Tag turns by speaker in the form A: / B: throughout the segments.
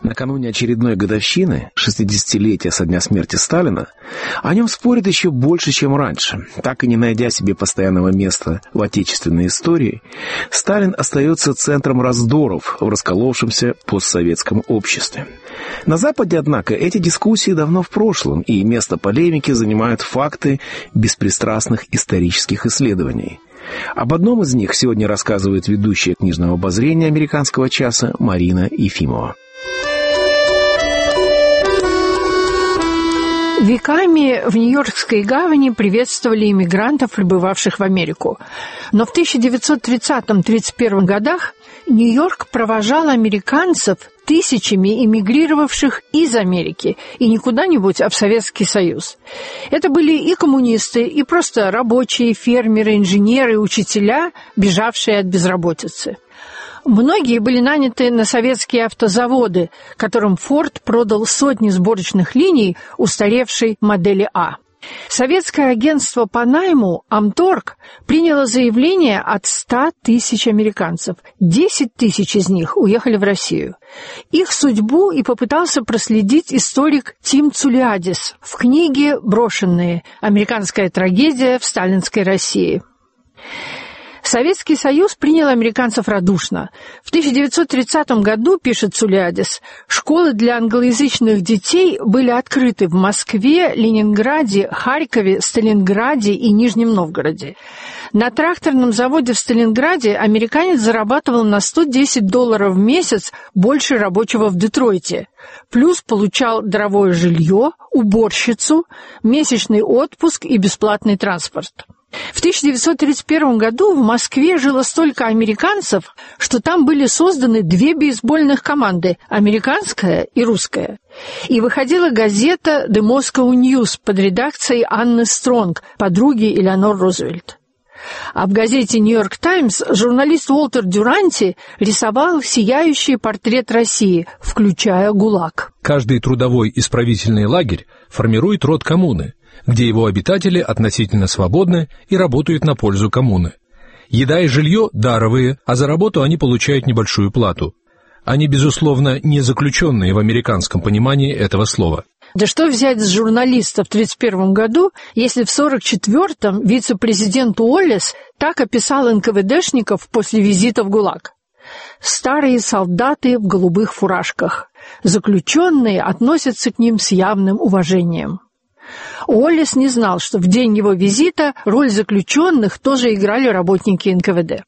A: Накануне очередной годовщины, 60-летия со дня смерти Сталина, о нем спорят еще больше, чем раньше. Так и не найдя себе постоянного места в отечественной истории, Сталин остается центром раздоров в расколовшемся постсоветском обществе. На Западе, однако, эти дискуссии давно в прошлом, и место полемики занимают факты беспристрастных исторических исследований. Об одном из них сегодня рассказывает ведущая книжного обозрения «Американского часа» Марина Ефимова.
B: Веками в Нью-Йоркской гавани приветствовали иммигрантов, прибывавших в Америку. Но в 1930-31 годах Нью-Йорк провожал американцев тысячами эмигрировавших из Америки, и не куда-нибудь, а в Советский Союз. Это были и коммунисты, и просто рабочие, фермеры, инженеры, учителя, бежавшие от безработицы. Многие были наняты на советские автозаводы, которым Форд продал сотни сборочных линий устаревшей модели А. Советское агентство по найму «Амторг» приняло заявление от 100 тысяч американцев. 10 тысяч из них уехали в Россию. Их судьбу и попытался проследить историк Тим Цулиадис в книге «Брошенные. Американская трагедия в сталинской России». Советский Союз принял американцев радушно. В 1930 году, пишет Цулиадис, школы для англоязычных детей были открыты в Москве, Ленинграде, Харькове, Сталинграде и Нижнем Новгороде. На тракторном заводе в Сталинграде американец зарабатывал на $110 в месяц больше рабочего в Детройте. Плюс получал даровое жилье, уборщицу, месячный отпуск и бесплатный транспорт. В 1931 году в Москве жило столько американцев, что там были созданы 2 бейсбольных команды – американская и русская. И выходила газета «The Moscow News» под редакцией Анны Стронг, подруги Элеонор Рузвельт. А в газете «Нью-Йорк Таймс» журналист Уолтер Дюранти рисовал сияющий портрет России, включая ГУЛАГ.
C: Каждый трудовой исправительный лагерь формирует род коммуны, где его обитатели относительно свободны и работают на пользу коммуны. Еда и жилье даровые, а за работу они получают небольшую плату. Они, безусловно, не заключенные в американском понимании этого слова.
B: Да что взять с журналиста в 1931 году, если в 1944-м вице-президент Уоллес так описал НКВДшников после визита в ГУЛАГ? Старые солдаты в голубых фуражках. Заключенные относятся к ним с явным уважением. Уоллес не знал, что в день его визита роль заключенных тоже играли работники НКВД.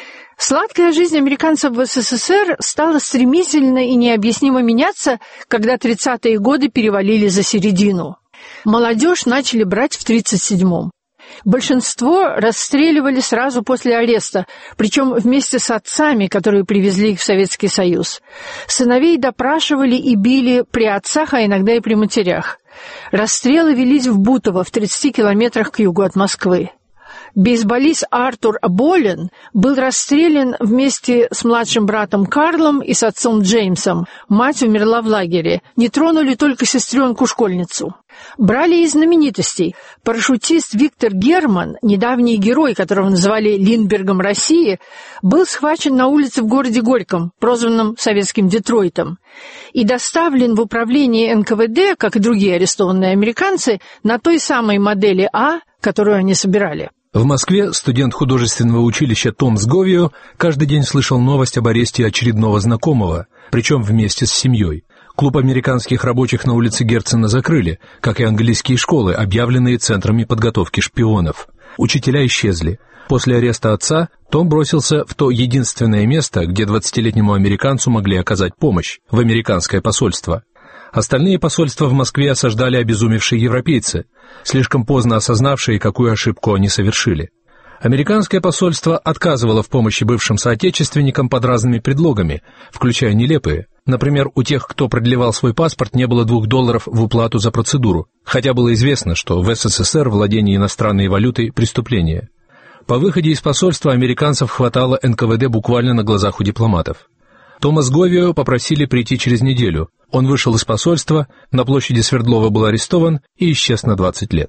B: Сладкая жизнь американцев в СССР стала стремительно и необъяснимо меняться, когда 30-е годы перевалили за середину. Молодежь начали брать в 1937-м. Большинство расстреливали сразу после ареста, причем вместе с отцами, которые привезли их в Советский Союз. Сыновей допрашивали и били при отцах, а иногда и при матерях. Расстрелы велись в Бутово, в 30 километрах к югу от Москвы. Бейсболист Артур Болин был расстрелян вместе с младшим братом Карлом и с отцом Джеймсом. Мать умерла в лагере. Не тронули только сестренку-школьницу. Брали из знаменитостей. Парашютист Виктор Герман, недавний герой, которого называли Линдбергом России, был схвачен на улице в городе Горьком, прозванном советским Детройтом, и доставлен в управление НКВД, как и другие арестованные американцы, на той самой модели А, которую они собирали.
C: В Москве студент художественного училища Том Сговио каждый день слышал новость об аресте очередного знакомого, причем вместе с семьей. Клуб американских рабочих на улице Герцена закрыли, как и английские школы, объявленные центрами подготовки шпионов. Учителя исчезли. После ареста отца Том бросился в то единственное место, где 20-летнему американцу могли оказать помощь – в американское посольство. Остальные посольства в Москве осаждали обезумевшие европейцы, слишком поздно осознавшие, какую ошибку они совершили. Американское посольство отказывало в помощи бывшим соотечественникам под разными предлогами, включая нелепые. Например, у тех, кто продлевал свой паспорт, не было $2 в уплату за процедуру, хотя было известно, что в СССР владение иностранной валютой – преступление. По выходе из посольства американцев хватало НКВД буквально на глазах у дипломатов. Тома Сговио попросили прийти через неделю. Он вышел из посольства, на площади Свердлова был арестован и исчез на 20 лет.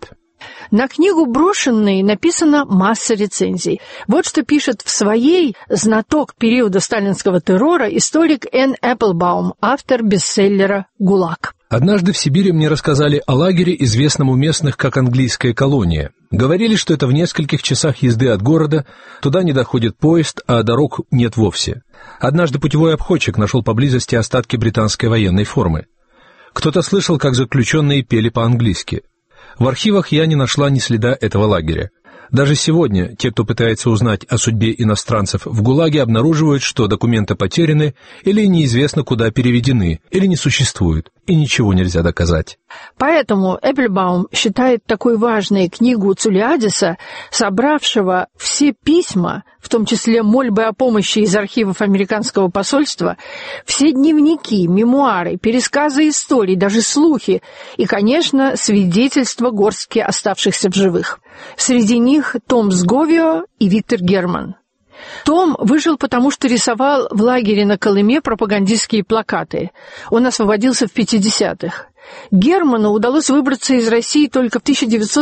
B: На книгу «Брошенные» написана масса рецензий. Вот что пишет в своей знаток периода сталинского террора историк Энн Эпплбаум, автор бестселлера «ГУЛАГ».
C: Однажды в Сибири мне рассказали о лагере, известном у местных как английская колония. Говорили, что это в нескольких часах езды от города, туда не доходит поезд, а дорог нет вовсе. Однажды путевой обходчик нашел поблизости остатки британской военной формы. Кто-то слышал, как заключенные пели по-английски. В архивах я не нашла ни следа этого лагеря. Даже сегодня те, кто пытается узнать о судьбе иностранцев в ГУЛАГе, обнаруживают, что документы потеряны или неизвестно куда переведены, или не существуют, и ничего нельзя доказать.
B: Поэтому Эпплбаум считает такой важной книгу Цулиадиса, собравшего все письма, в том числе мольбы о помощи из архивов американского посольства, все дневники, мемуары, пересказы историй, даже слухи и, конечно, свидетельства горстки оставшихся в живых. Среди них Том Сговио и Виктор Герман. Том выжил потому, что рисовал в лагере на Колыме пропагандистские плакаты. Он освободился в 50-х. Герману удалось выбраться из России только в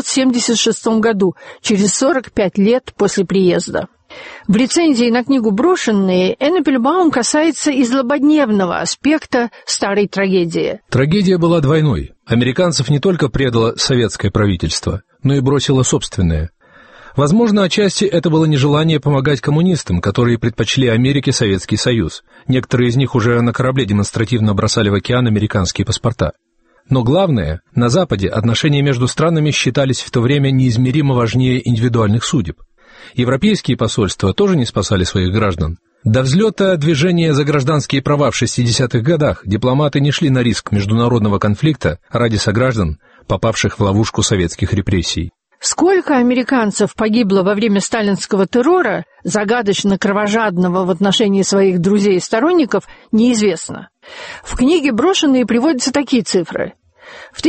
B: 1976 году, через 45 лет после приезда. В рецензии на книгу «Брошенные» Энн Эпплбаум касается и злободневного аспекта старой трагедии.
C: Трагедия была двойной. Американцев не только предало советское правительство, но и бросило собственное. Возможно, отчасти это было нежелание помогать коммунистам, которые предпочли Америке Советский Союз. Некоторые из них уже на корабле демонстративно бросали в океан американские паспорта. Но главное, на Западе отношения между странами считались в то время неизмеримо важнее индивидуальных судеб. Европейские посольства тоже не спасали своих граждан. До взлета движения за гражданские права в 60-х годах дипломаты не шли на риск международного конфликта ради сограждан, попавших в ловушку советских репрессий.
B: Сколько американцев погибло во время сталинского террора, загадочно кровожадного в отношении своих друзей и сторонников, неизвестно. В книге «Брошенные» приводятся такие цифры. В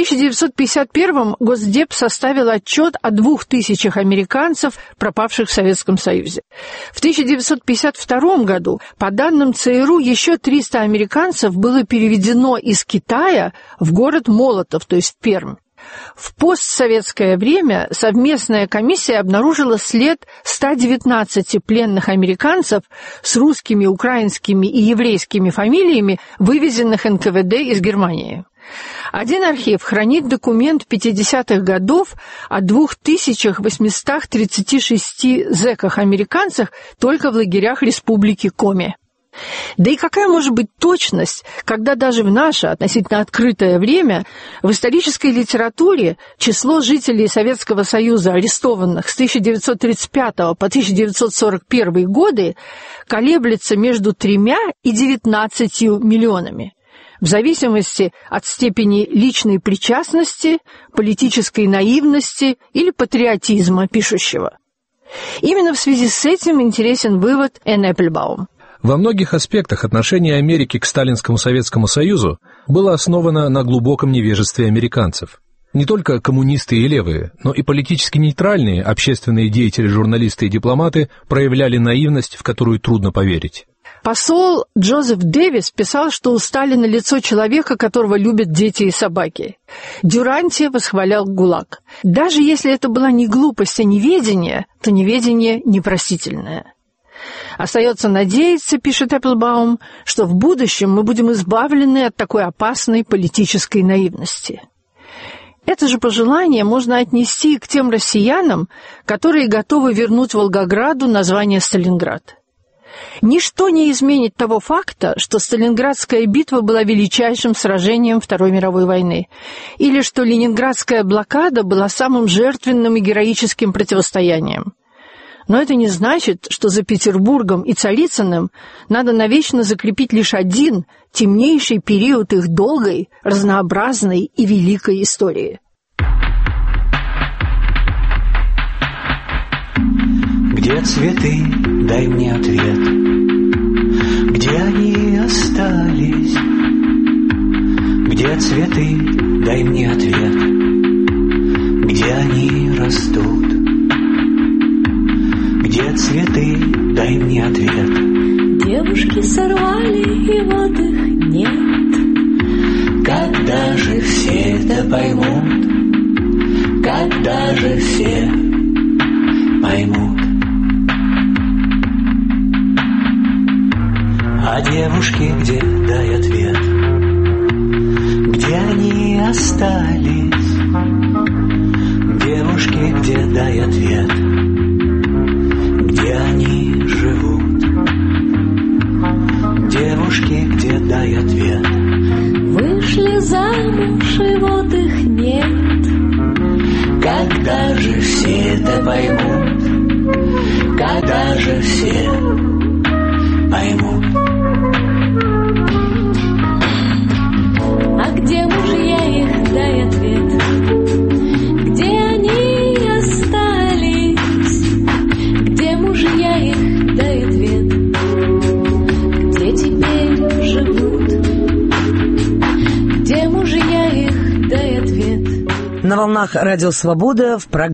B: 1951-м Госдеп составил отчет о 2000 американцев, пропавших в Советском Союзе. В 1952 году, по данным ЦРУ, еще 300 американцев было переведено из Китая в город Молотов, то есть в Пермь. В постсоветское время совместная комиссия обнаружила след 119 пленных американцев с русскими, украинскими и еврейскими фамилиями, вывезенных НКВД из Германии. Один архив хранит документ 50-х годов о 2836 зэках-американцах только в лагерях Республики Коми. Да и какая может быть точность, когда даже в наше относительно открытое время в исторической литературе число жителей Советского Союза, арестованных с 1935 по 1941 годы, колеблется между 3 и 19 миллионами, в зависимости от степени личной причастности, политической наивности или патриотизма пишущего. Именно в связи с этим интересен вывод Энн Эпплбаум.
C: Во многих аспектах отношение Америки к Сталинскому Советскому Союзу было основано на глубоком невежестве американцев. Не только коммунисты и левые, но и политически нейтральные общественные деятели, журналисты и дипломаты проявляли наивность, в которую трудно поверить.
B: Посол Джозеф Дэвис писал, что у Сталина лицо человека, которого любят дети и собаки. Дюранти восхвалял ГУЛАГ. Даже если это была не глупость, а неведение, то неведение непростительное. Остается надеяться, пишет Эпплбаум, что в будущем мы будем избавлены от такой опасной политической наивности. Это же пожелание можно отнести к тем россиянам, которые готовы вернуть Волгограду название Сталинград. Ничто не изменит того факта, что Сталинградская битва была величайшим сражением Второй мировой войны, или что Ленинградская блокада была самым жертвенным и героическим противостоянием. Но это не значит, что за Петербургом и Царицыным надо навечно закрепить лишь один, темнейший период их долгой, разнообразной и великой истории.
D: Где цветы, дай мне ответ. Где они остались? Где цветы, дай мне ответ. Где они растут? Где цветы, дай мне ответ.
E: Девушки сорвали, и вот их нет.
D: Когда же все это поймут? когда же все поймут? А девушки где, дай ответ, где они остались? Девушки где, дай ответ, где они живут? Девушки где, дай ответ.
E: Вышли замуж, и вот их нет.
D: Когда же все это поймут? Когда же все поймут?
E: А где мужья их, дай ответ, где они остались? Где мужья их, дай ответ, где теперь живут? Где мужья их, дай ответ.
F: На волнах Радио Свобода в программе